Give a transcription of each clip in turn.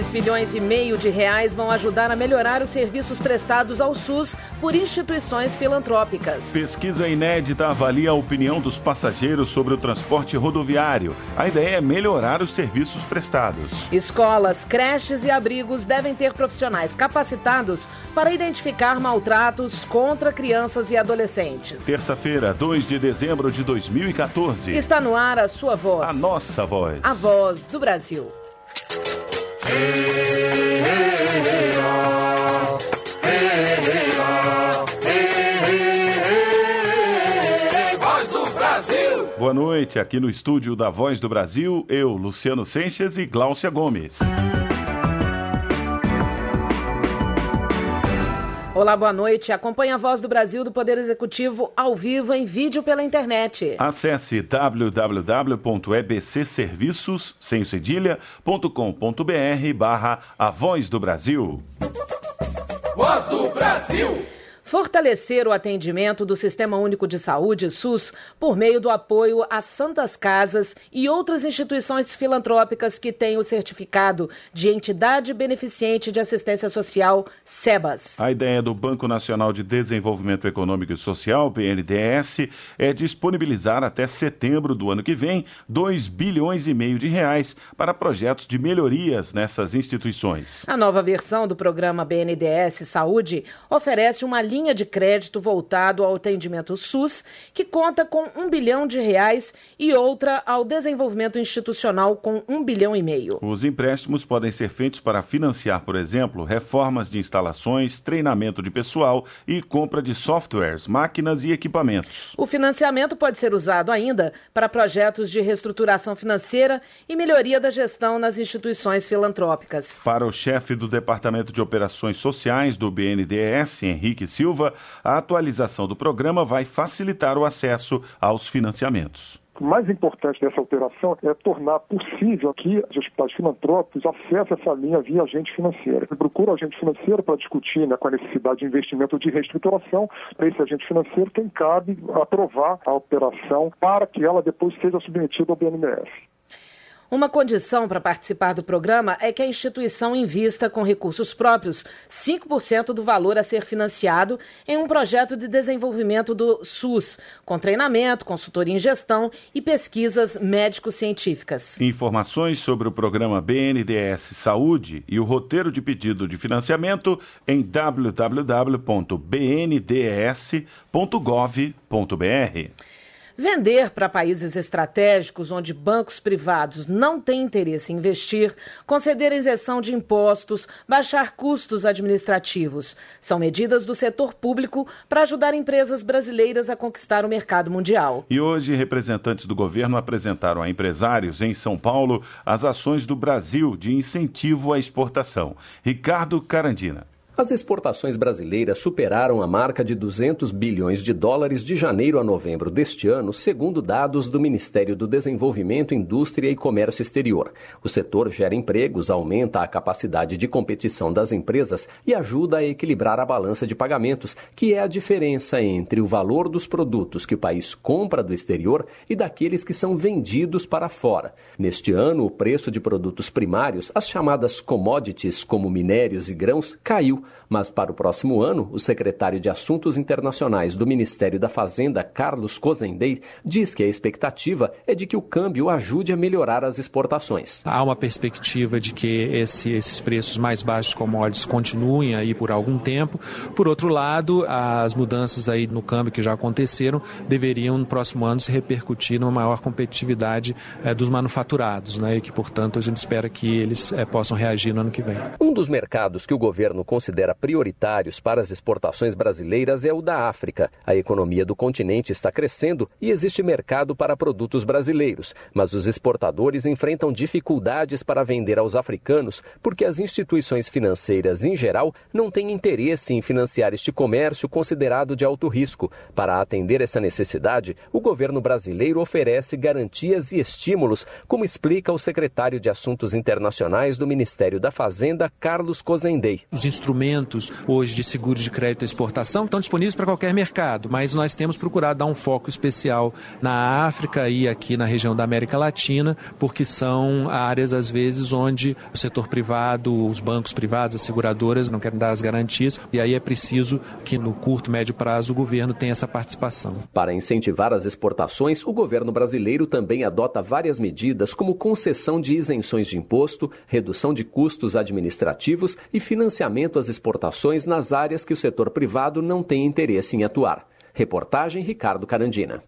2,5 bilhões de reais vão ajudar a melhorar os serviços prestados ao SUS por instituições filantrópicas. Pesquisa inédita avalia a opinião dos passageiros sobre o transporte rodoviário. A ideia é melhorar os serviços prestados. Escolas, creches e abrigos devem ter profissionais capacitados para identificar maltratos contra crianças e adolescentes. Terça-feira, 2 de dezembro de 2014. Está no ar a sua voz. A nossa voz. A voz do Brasil. Voz do Brasil. Boa noite, aqui no estúdio da Voz do Brasil, eu, Luciano Seixas e Gláucia Gomes. Olá, boa noite. Acompanhe a Voz do Brasil do Poder Executivo ao vivo em vídeo pela internet. Acesse www.ebcserviços.com.br/A Voz do Brasil. Voz do Brasil. Fortalecer o atendimento do Sistema Único de Saúde, SUS, por meio do apoio às Santas Casas e outras instituições filantrópicas que têm o certificado de Entidade Beneficente de Assistência Social, SEBAS. A ideia do Banco Nacional de Desenvolvimento Econômico e Social, BNDES, é disponibilizar até setembro do ano que vem 2,5 bilhões de reais para projetos de melhorias nessas instituições. A nova versão do programa BNDES Saúde oferece uma linha de crédito voltado ao atendimento SUS, que conta com 1 bilhão de reais, e outra ao desenvolvimento institucional com 1,5 bilhão. Os empréstimos podem ser feitos para financiar, por exemplo, reformas de instalações, treinamento de pessoal e compra de softwares, máquinas e equipamentos. O financiamento pode ser usado ainda para projetos de reestruturação financeira e melhoria da gestão nas instituições filantrópicas. Para o chefe do Departamento de Operações Sociais do BNDES, Henrique Silva, a atualização do programa vai facilitar o acesso aos financiamentos. O mais importante dessa alteração é tornar possível que os hospitais filantrópicos acessem essa linha via agente financeiro. Procura o agente financeiro para discutir com a necessidade de investimento de reestruturação. Para esse agente financeiro, quem cabe aprovar a operação para que ela depois seja submetida ao BNDES. Uma condição para participar do programa é que a instituição invista com recursos próprios 5% do valor a ser financiado em um projeto de desenvolvimento do SUS, com treinamento, consultoria em gestão e pesquisas médico-científicas. Informações sobre o programa BNDES Saúde e o roteiro de pedido de financiamento em www.bndes.gov.br. Vender para países estratégicos onde bancos privados não têm interesse em investir, conceder isenção de impostos, baixar custos administrativos. São medidas do setor público para ajudar empresas brasileiras a conquistar o mercado mundial. E hoje, representantes do governo apresentaram a empresários em São Paulo as ações do Brasil de incentivo à exportação. Ricardo Carandina. As exportações brasileiras superaram a marca de 200 bilhões de dólares de janeiro a novembro deste ano, segundo dados do Ministério do Desenvolvimento, Indústria e Comércio Exterior. O setor gera empregos, aumenta a capacidade de competição das empresas e ajuda a equilibrar a balança de pagamentos, que é a diferença entre o valor dos produtos que o país compra do exterior e daqueles que são vendidos para fora. Neste ano, o preço de produtos primários, as chamadas commodities, como minérios e grãos, caiu. Mas para o próximo ano, o secretário de Assuntos Internacionais do Ministério da Fazenda, Carlos Cozendey, diz que a expectativa é de que o câmbio ajude a melhorar as exportações. Há uma perspectiva de que esses preços mais baixos de commodities continuem aí por algum tempo. Por outro lado, as mudanças aí no câmbio que já aconteceram deveriam no próximo ano se repercutir numa maior competitividade dos manufaturados, né? E que, portanto, a gente espera que eles possam reagir no ano que vem. Um dos mercados que o governo considera prioritários para as exportações brasileiras é o da África. A economia do continente está crescendo e existe mercado para produtos brasileiros, mas os exportadores enfrentam dificuldades para vender aos africanos porque as instituições financeiras, em geral, não têm interesse em financiar este comércio considerado de alto risco. Para atender essa necessidade, o governo brasileiro oferece garantias e estímulos, como explica o secretário de Assuntos Internacionais do Ministério da Fazenda, Carlos Cozendey. Os instrumentos instrumentos hoje de seguros de crédito à exportação estão disponíveis para qualquer mercado, mas nós temos procurado dar um foco especial na África e aqui na região da América Latina, porque são áreas, às vezes, onde o setor privado, os bancos privados, as seguradoras não querem dar as garantias, e aí é preciso que no curto, médio prazo o governo tenha essa participação. Para incentivar as exportações, o governo brasileiro também adota várias medidas como concessão de isenções de imposto, redução de custos administrativos e financiamento às exportações nas áreas que o setor privado não tem interesse em atuar. Reportagem Ricardo Carandina.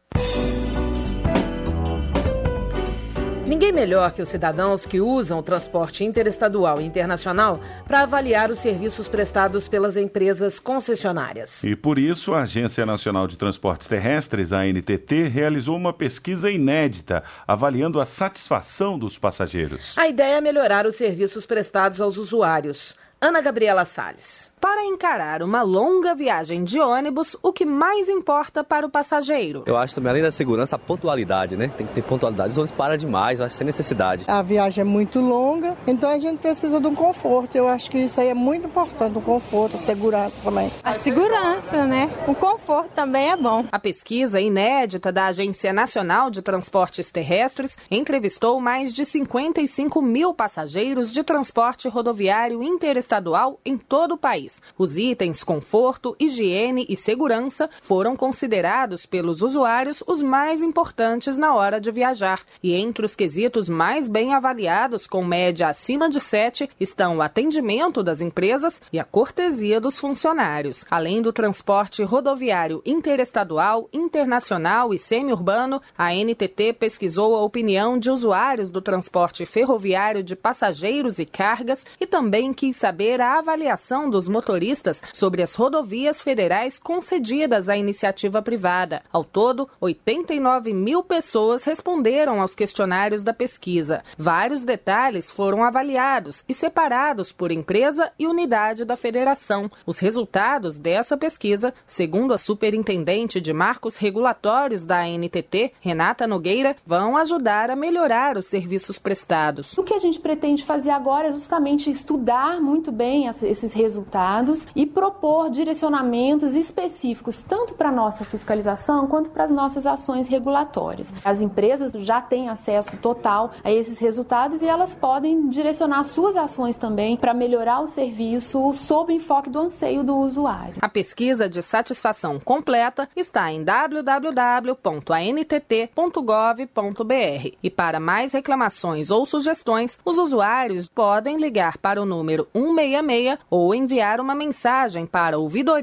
Ninguém melhor que os cidadãos que usam o transporte interestadual e internacional para avaliar os serviços prestados pelas empresas concessionárias. E por isso, a Agência Nacional de Transportes Terrestres, a ANTT, realizou uma pesquisa inédita, avaliando a satisfação dos passageiros. A ideia é melhorar os serviços prestados aos usuários. Ana Gabriela Salles. Para encarar uma longa viagem de ônibus, o que mais importa para o passageiro? Eu acho também, além da segurança, a pontualidade, né? Tem que ter pontualidade. Os ônibus param demais, eu acho sem necessidade. A viagem é muito longa, então a gente precisa de um conforto. Eu acho que isso aí é muito importante, o conforto, a segurança também. A segurança, né? O conforto também é bom. A pesquisa inédita da Agência Nacional de Transportes Terrestres entrevistou mais de 55 mil passageiros de transporte rodoviário interestadual em todo o país. Os itens conforto, higiene e segurança foram considerados pelos usuários os mais importantes na hora de viajar. E entre os quesitos mais bem avaliados, com média acima de 7, estão o atendimento das empresas e a cortesia dos funcionários. Além do transporte rodoviário interestadual, internacional e semi-urbano, a ANTT pesquisou a opinião de usuários do transporte ferroviário de passageiros e cargas e também quis saber a avaliação dos motoristas sobre as rodovias federais concedidas à iniciativa privada. Ao todo, 89 mil pessoas responderam aos questionários da pesquisa. Vários detalhes foram avaliados e separados por empresa e unidade da federação. Os resultados dessa pesquisa, segundo a superintendente de marcos regulatórios da ANTT, Renata Nogueira, vão ajudar a melhorar os serviços prestados. O que a gente pretende fazer agora é justamente estudar muito bem esses resultados e propor direcionamentos específicos tanto para a nossa fiscalização quanto para as nossas ações regulatórias. As empresas já têm acesso total a esses resultados e elas podem direcionar suas ações também para melhorar o serviço sob o enfoque do anseio do usuário. A pesquisa de satisfação completa está em www.antt.gov.br e para mais reclamações ou sugestões, os usuários podem ligar para o número 166 ou enviar uma mensagem para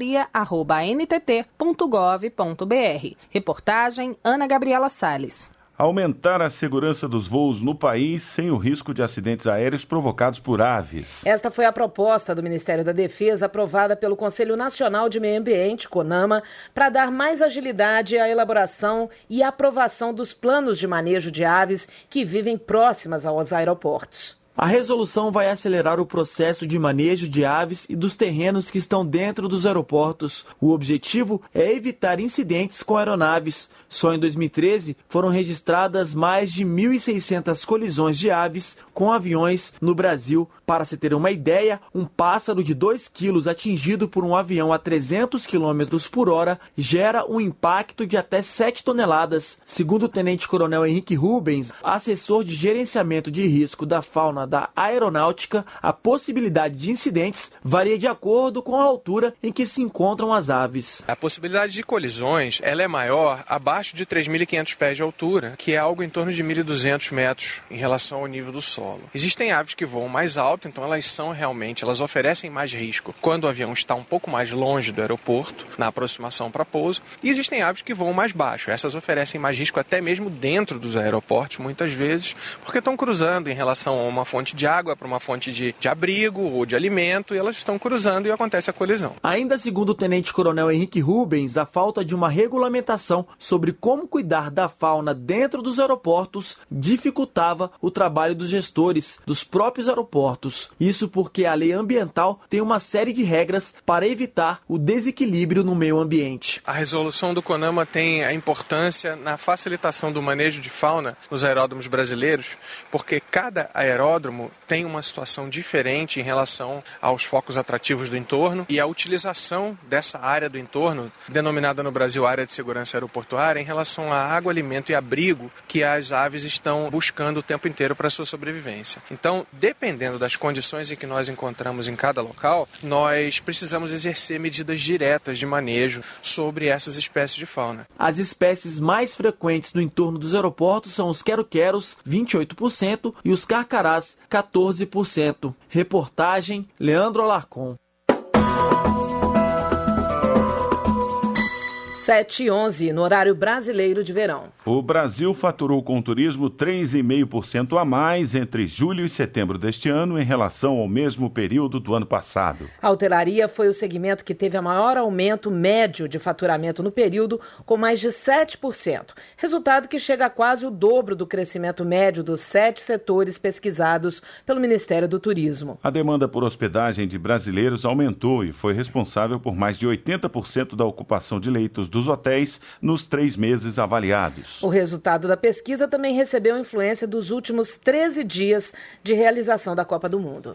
ouvidoria@ntt.gov.br. Reportagem Ana Gabriela Salles. Aumentar a segurança dos voos no país sem o risco de acidentes aéreos provocados por aves. Esta foi a proposta do Ministério da Defesa, aprovada pelo Conselho Nacional de Meio Ambiente, CONAMA, para dar mais agilidade à elaboração e aprovação dos planos de manejo de aves que vivem próximas aos aeroportos. A resolução vai acelerar o processo de manejo de aves e dos terrenos que estão dentro dos aeroportos. O objetivo é evitar incidentes com aeronaves. Só em 2013 foram registradas mais de 1.600 colisões de aves com aviões no Brasil. Para se ter uma ideia, um pássaro de 2 quilos atingido por um avião a 300 km por hora gera um impacto de até 7 toneladas. Segundo o Tenente-Coronel Henrique Rubens, assessor de gerenciamento de risco da fauna da aeronáutica, a possibilidade de incidentes varia de acordo com a altura em que se encontram as aves. A possibilidade de colisões ela é maior abaixo de 3.500 pés de altura, que é algo em torno de 1.200 metros em relação ao nível do solo. Existem aves que voam mais alto, então elas oferecem mais risco quando o avião está um pouco mais longe do aeroporto, na aproximação para pouso, e existem aves que voam mais baixo. Essas oferecem mais risco até mesmo dentro dos aeroportos, muitas vezes, porque estão cruzando em relação a uma fonte de água para uma fonte de abrigo ou de alimento, e elas estão cruzando e acontece a colisão. Ainda segundo o Tenente-Coronel Henrique Rubens, a falta de uma regulamentação sobre como cuidar da fauna dentro dos aeroportos dificultava o trabalho dos gestores dos próprios aeroportos. produtos. Isso porque a lei ambiental tem uma série de regras para evitar o desequilíbrio no meio ambiente. A resolução do CONAMA tem a importância na facilitação do manejo de fauna nos aeródromos brasileiros, porque cada aeródromo tem uma situação diferente em relação aos focos atrativos do entorno e a utilização dessa área do entorno, denominada no Brasil área de segurança aeroportuária, em relação a água, alimento e abrigo que as aves estão buscando o tempo inteiro para a sua sobrevivência. Então, dependendo das condições em que nós encontramos em cada local, nós precisamos exercer medidas diretas de manejo sobre essas espécies de fauna. As espécies mais frequentes no entorno dos aeroportos são os quero-queros, 28%, e os carcarás, 14%. Reportagem Leandro Alarcon. 7h11, no horário brasileiro de verão. O Brasil faturou com o turismo 3,5% a mais entre julho e setembro deste ano em relação ao mesmo período do ano passado. A hotelaria foi o segmento que teve a maior aumento médio de faturamento no período, com mais de 7%. Resultado que chega a quase o dobro do crescimento médio dos 7 setores pesquisados pelo Ministério do Turismo. A demanda por hospedagem de brasileiros aumentou e foi responsável por mais de 80% da ocupação de leitos dos hotéis nos 3 meses avaliados. O resultado da pesquisa também recebeu influência dos últimos 13 dias de realização da Copa do Mundo.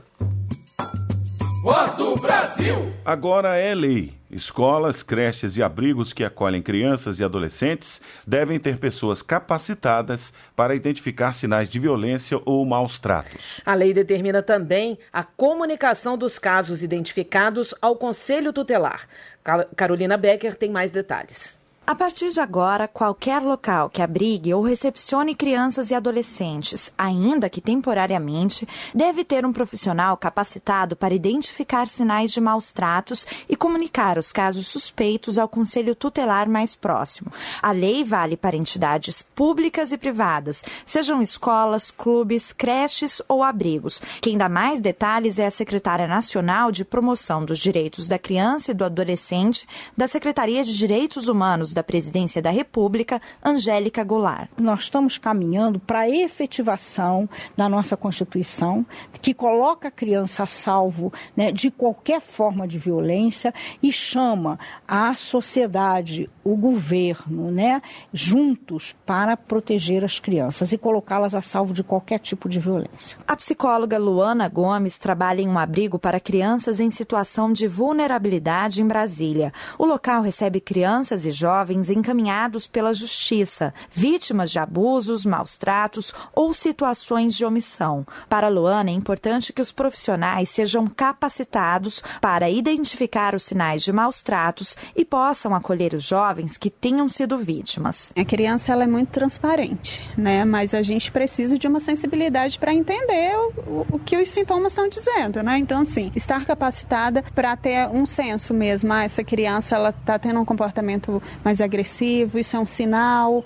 Voz do Brasil! Agora é lei. Escolas, creches e abrigos que acolhem crianças e adolescentes devem ter pessoas capacitadas para identificar sinais de violência ou maus tratos. A lei determina também a comunicação dos casos identificados ao Conselho Tutelar. Carolina Becker tem mais detalhes. A partir de agora, qualquer local que abrigue ou recepcione crianças e adolescentes, ainda que temporariamente, deve ter um profissional capacitado para identificar sinais de maus tratos e comunicar os casos suspeitos ao Conselho Tutelar mais próximo. A lei vale para entidades públicas e privadas, sejam escolas, clubes, creches ou abrigos. Quem dá mais detalhes é a Secretária Nacional de Promoção dos Direitos da Criança e do Adolescente da Secretaria de Direitos Humanos da Presidência da República, Angélica Goulart. Nós estamos caminhando para a efetivação da nossa Constituição, que coloca a criança a salvo, né, de qualquer forma de violência e chama a sociedade, o governo, né, juntos para proteger as crianças e colocá-las a salvo de qualquer tipo de violência. A psicóloga Luana Gomes trabalha em um abrigo para crianças em situação de vulnerabilidade em Brasília. O local recebe crianças e jovens encaminhados pela justiça, vítimas de abusos, maus tratos ou situações de omissão. Para Luana, é importante que os profissionais sejam capacitados para identificar os sinais de maus tratos e possam acolher os jovens que tenham sido vítimas. A criança ela é muito transparente, né? Mas a gente precisa de uma sensibilidade para entender o que os sintomas estão dizendo, né? Então, assim, estar capacitada para ter um senso mesmo. Essa criança ela está tendo um comportamento mais agressivo, isso é um sinal,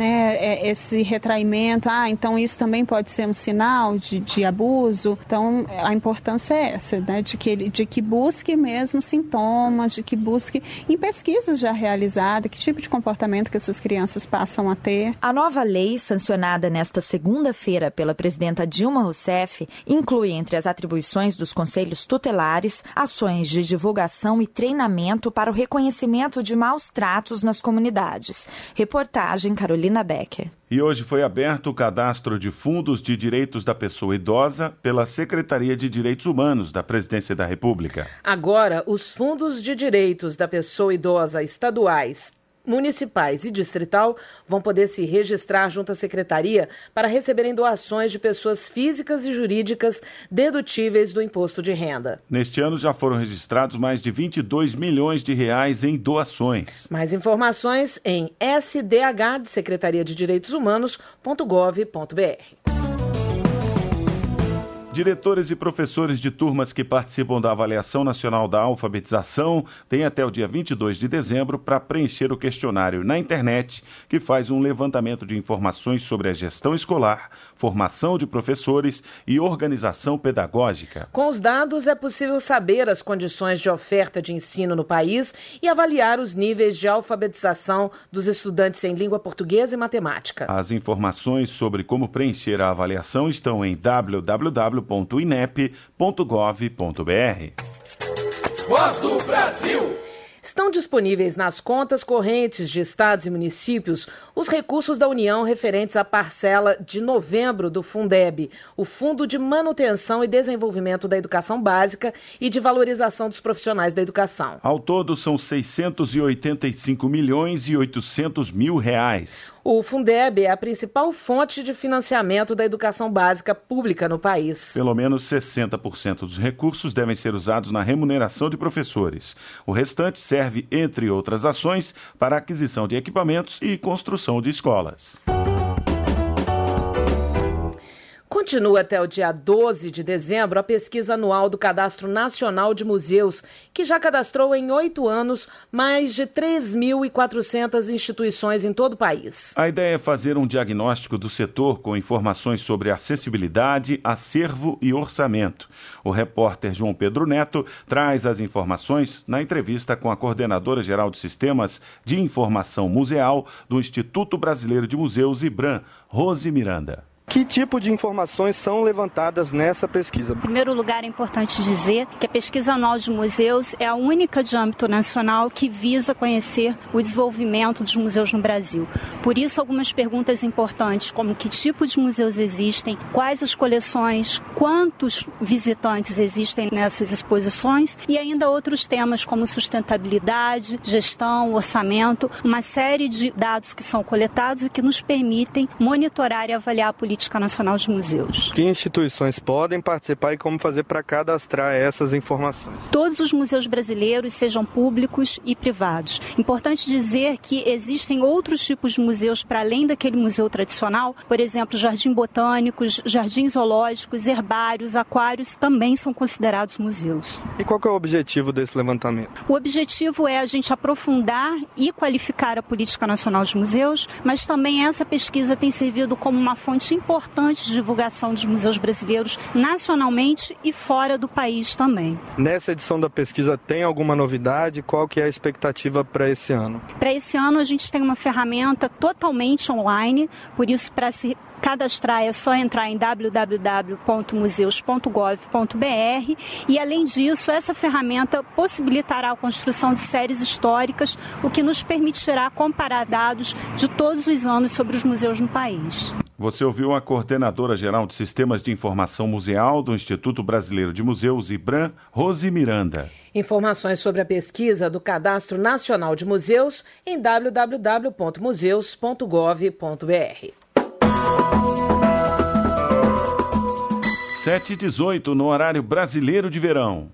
né? Esse retraimento, então isso também pode ser um sinal de abuso. Então, a importância é essa, né? De que busque mesmo sintomas, de que busque em pesquisas já realizadas, que tipo de comportamento que essas crianças passam a ter. A nova lei, sancionada nesta segunda-feira pela presidenta Dilma Rousseff, inclui entre as atribuições dos conselhos tutelares ações de divulgação e treinamento para o reconhecimento de maus tratos nas comunidades. Reportagem Carolina Becker. E hoje foi aberto o cadastro de fundos de direitos da pessoa idosa pela Secretaria de Direitos Humanos da Presidência da República. Agora, os fundos de direitos da pessoa idosa estaduais, municipais e distrital vão poder se registrar junto à Secretaria para receberem doações de pessoas físicas e jurídicas dedutíveis do imposto de renda. Neste ano já foram registrados mais de 22 milhões de reais em doações. Mais informações em SDH de Secretaria de Direitos Humanos.gov.br. Diretores e professores de turmas que participam da Avaliação Nacional da Alfabetização têm até o dia 22 de dezembro para preencher o questionário na internet, que faz um levantamento de informações sobre a gestão escolar, formação de professores e organização pedagógica. Com os dados, é possível saber as condições de oferta de ensino no país e avaliar os níveis de alfabetização dos estudantes em língua portuguesa e matemática. As informações sobre como preencher a avaliação estão em www.anael.gov.br. www.inep.gov.br. Voz do Brasil. Estão disponíveis nas contas correntes de estados e municípios os recursos da União referentes à parcela de novembro do Fundeb, o Fundo de Manutenção e Desenvolvimento da Educação Básica e de Valorização dos Profissionais da Educação. Ao todo, são 685 milhões e 800 mil reais. O Fundeb é a principal fonte de financiamento da educação básica pública no país. Pelo menos 60% dos recursos devem ser usados na remuneração de professores. O restante serve, entre outras ações, para a aquisição de equipamentos e construção de escolas. Continua até o dia 12 de dezembro a pesquisa anual do Cadastro Nacional de Museus, que já cadastrou em 8 anos mais de 3.400 instituições em todo o país. A ideia é fazer um diagnóstico do setor com informações sobre acessibilidade, acervo e orçamento. O repórter João Pedro Neto traz as informações na entrevista com a coordenadora-geral de Sistemas de Informação Museal do Instituto Brasileiro de Museus, IBRAM, Rose Miranda. Que tipo de informações são levantadas nessa pesquisa? Em primeiro lugar, é importante dizer que a Pesquisa Anual de Museus é a única de âmbito nacional que visa conhecer o desenvolvimento dos museus no Brasil. Por isso, algumas perguntas importantes, como que tipo de museus existem, quais as coleções, quantos visitantes existem nessas exposições e ainda outros temas como sustentabilidade, gestão, orçamento, uma série de dados que são coletados e que nos permitem monitorar e avaliar a política Nacional de Museus. Que instituições podem participar e como fazer para cadastrar essas informações? Todos os museus brasileiros, sejam públicos e privados. Importante dizer que existem outros tipos de museus para além daquele museu tradicional, por exemplo, jardins botânicos, jardins zoológicos, herbários, aquários também são considerados museus. E qual que é o objetivo desse levantamento? O objetivo é a gente aprofundar e qualificar a política nacional de museus, mas também essa pesquisa tem servido como uma fonte importante de divulgação dos museus brasileiros nacionalmente e fora do país também. Nessa edição da pesquisa tem alguma novidade? Qual que é a expectativa para esse ano? Para esse ano a gente tem uma ferramenta totalmente online, por isso para se cadastrar é só entrar em www.museus.gov.br e, além disso, essa ferramenta possibilitará a construção de séries históricas, o que nos permitirá comparar dados de todos os anos sobre os museus no país. Você ouviu a coordenadora-geral de Sistemas de Informação Museal do Instituto Brasileiro de Museus, IBRAM, Rose Miranda. Informações sobre a pesquisa do Cadastro Nacional de Museus em www.museus.gov.br. 7h18 no horário brasileiro de verão.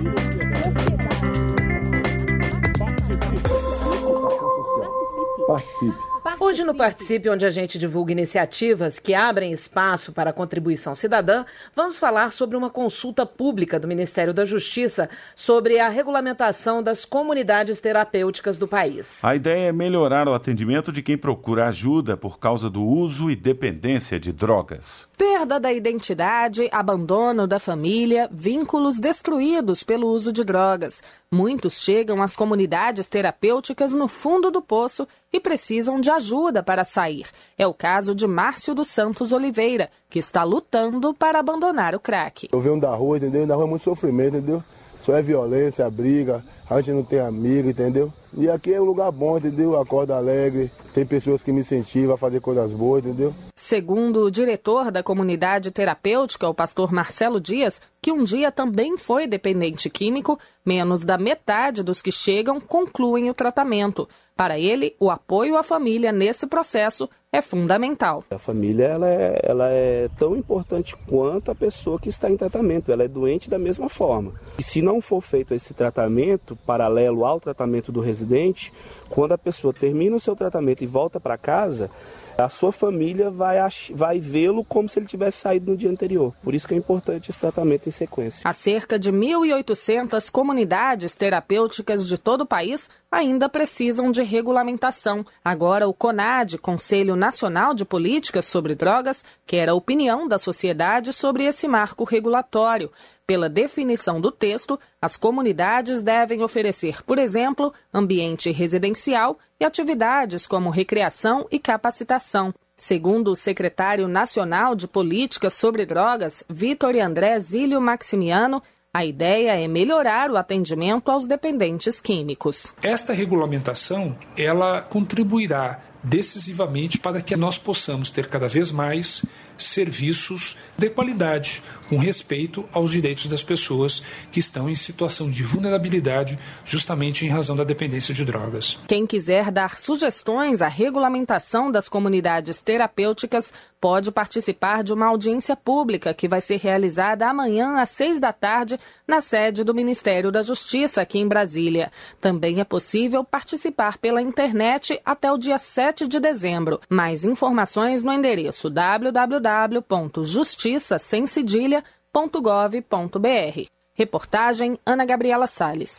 Participe. Hoje no Participe, onde a gente divulga iniciativas que abrem espaço para a contribuição cidadã, vamos falar sobre uma consulta pública do Ministério da Justiça sobre a regulamentação das comunidades terapêuticas do país. A ideia é melhorar o atendimento de quem procura ajuda por causa do uso e dependência de drogas. Perda da identidade, abandono da família, vínculos destruídos pelo uso de drogas. Muitos chegam às comunidades terapêuticas no fundo do poço e precisam de ajuda para sair. É o caso de Márcio dos Santos Oliveira, que está lutando para abandonar o crack. Eu venho da rua, entendeu? Na rua é muito sofrimento, entendeu? Só é violência, briga, a gente não tem amigo, entendeu? E aqui é um lugar bom, entendeu? Acorda alegre, tem pessoas que me incentivam a fazer coisas boas, entendeu? Segundo o diretor da comunidade terapêutica, o pastor Marcelo Dias, que um dia também foi dependente químico, menos da metade dos que chegam concluem o tratamento. Para ele, o apoio à família nesse processo é fundamental. A família ela é tão importante quanto a pessoa que está em tratamento, ela é doente da mesma forma. E se não for feito esse tratamento paralelo ao tratamento do residente, quando a pessoa termina o seu tratamento e volta para casa, a sua família vai vê-lo como se ele tivesse saído no dia anterior. Por isso que é importante esse tratamento em sequência. Há cerca de 1.800 comunidades terapêuticas de todo o país ainda precisam de regulamentação. Agora, o CONAD, Conselho Nacional de Políticas sobre Drogas, quer a opinião da sociedade sobre esse marco regulatório. Pela definição do texto, as comunidades devem oferecer, por exemplo, ambiente residencial e atividades como recreação e capacitação. Segundo o secretário nacional de Políticas sobre Drogas, Vitor André Zílio Maximiano, a ideia é melhorar o atendimento aos dependentes químicos. Esta regulamentação, ela contribuirá decisivamente para que nós possamos ter cada vez mais serviços de qualidade, com respeito aos direitos das pessoas que estão em situação de vulnerabilidade, justamente em razão da dependência de drogas. Quem quiser dar sugestões à regulamentação das comunidades terapêuticas pode participar de uma audiência pública que vai ser realizada amanhã às 18h na sede do Ministério da Justiça, aqui em Brasília. Também é possível participar pela internet até o dia 7 de dezembro. Mais informações no endereço www.justiçasemcedilha.gov.br. Reportagem Ana Gabriela Salles.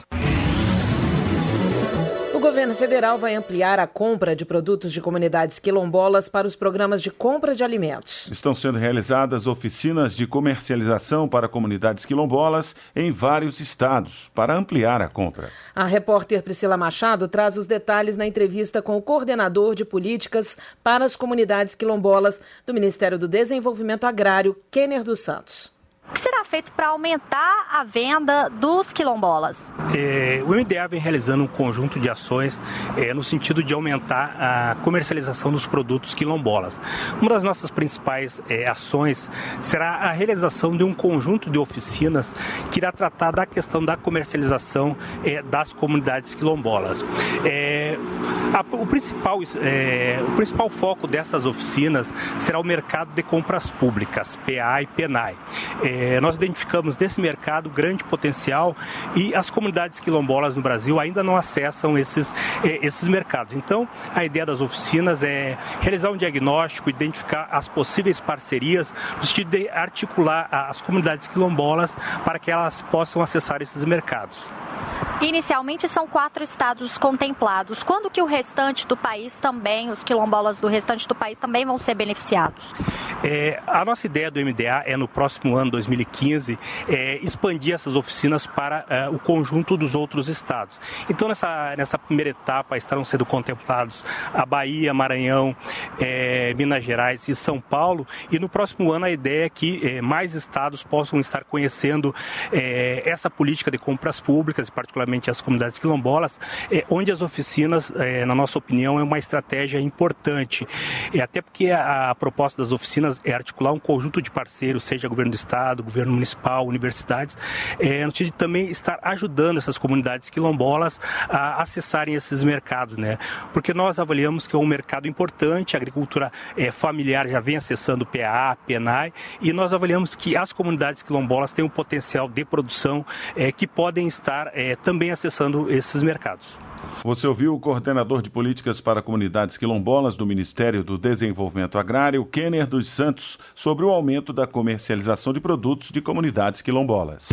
O governo federal vai ampliar a compra de produtos de comunidades quilombolas para os programas de compra de alimentos. Estão sendo realizadas oficinas de comercialização para comunidades quilombolas em vários estados, para ampliar a compra. A repórter Priscila Machado traz os detalhes na entrevista com o coordenador de políticas para as comunidades quilombolas do Ministério do Desenvolvimento Agrário, Kenner dos Santos. O que será feito para aumentar a venda dos quilombolas? O MDA vem realizando um conjunto de ações no sentido de aumentar a comercialização dos produtos quilombolas. Uma das nossas principais ações será a realização de um conjunto de oficinas que irá tratar da questão da comercialização das comunidades quilombolas. O principal foco dessas oficinas será o mercado de compras públicas, PA e PENAI. Nós identificamos desse mercado grande potencial e as comunidades quilombolas no Brasil ainda não acessam esses mercados. Então, a ideia das oficinas é realizar um diagnóstico, identificar as possíveis parcerias, no sentido de articular as comunidades quilombolas para que elas possam acessar esses mercados. Inicialmente são 4 estados contemplados. Quando que o restante do país também, os quilombolas do restante do país também vão ser beneficiados? A nossa ideia do MDA é no próximo ano, 2015, expandir essas oficinas para o conjunto dos outros estados. Então, nessa primeira etapa estarão sendo contemplados a Bahia, Maranhão, Minas Gerais e São Paulo. E no próximo ano a ideia é que mais estados possam estar conhecendo essa política de compras públicas, particularmente as comunidades quilombolas, onde as oficinas, na nossa opinião, é uma estratégia importante. Até porque a proposta das oficinas é articular um conjunto de parceiros, seja governo do estado, governo municipal, universidades, no sentido de também estar ajudando essas comunidades quilombolas a acessarem esses mercados, né? Porque nós avaliamos que é um mercado importante, a agricultura familiar já vem acessando PA, PENAI, e nós avaliamos que as comunidades quilombolas têm um potencial de produção que podem estar também acessando esses mercados. Você ouviu o coordenador de políticas para comunidades quilombolas do Ministério do Desenvolvimento Agrário, Kenner dos Santos, sobre o aumento da comercialização de produtos de comunidades quilombolas.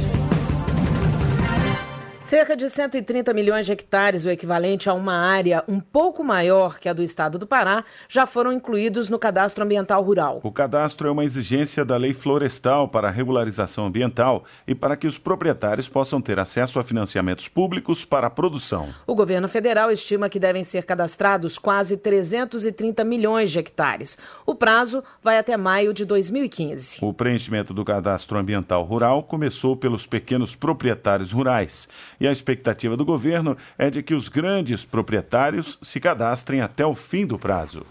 Cerca de 130 milhões de hectares, o equivalente a uma área um pouco maior que a do estado do Pará, já foram incluídos no Cadastro Ambiental Rural. O cadastro é uma exigência da Lei Florestal para a regularização ambiental e para que os proprietários possam ter acesso a financiamentos públicos para a produção. O governo federal estima que devem ser cadastrados quase 330 milhões de hectares. O prazo vai até maio de 2015. O preenchimento do Cadastro Ambiental Rural começou pelos pequenos proprietários rurais. E a expectativa do governo é de que os grandes proprietários se cadastrem até o fim do prazo.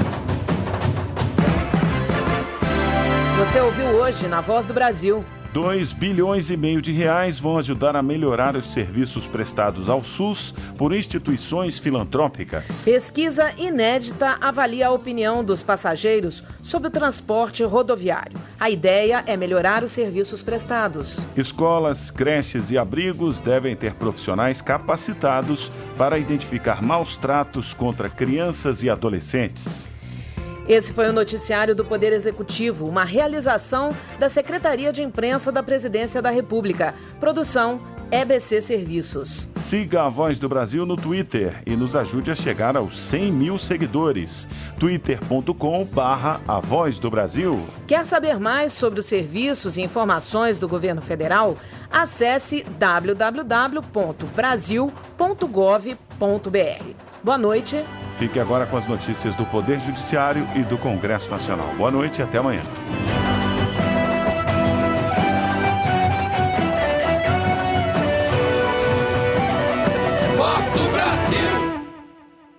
Você ouviu hoje na Voz do Brasil. 2,5 bilhões de reais vão ajudar a melhorar os serviços prestados ao SUS por instituições filantrópicas. Pesquisa inédita avalia a opinião dos passageiros sobre o transporte rodoviário. A ideia é melhorar os serviços prestados. Escolas, creches e abrigos devem ter profissionais capacitados para identificar maus tratos contra crianças e adolescentes. Esse foi o noticiário do Poder Executivo, uma realização da Secretaria de Imprensa da Presidência da República. Produção EBC Serviços. Siga a Voz do Brasil no Twitter e nos ajude a chegar aos 100 mil seguidores. twitter.com/A Voz do Brasil. Quer saber mais sobre os serviços e informações do governo federal? Acesse www.brasil.gov.br. Boa noite. Fique agora com as notícias do Poder Judiciário e do Congresso Nacional. Boa noite e até amanhã.